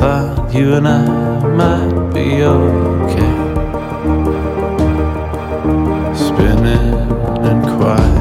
thought you and I might be okay, spinning and quiet.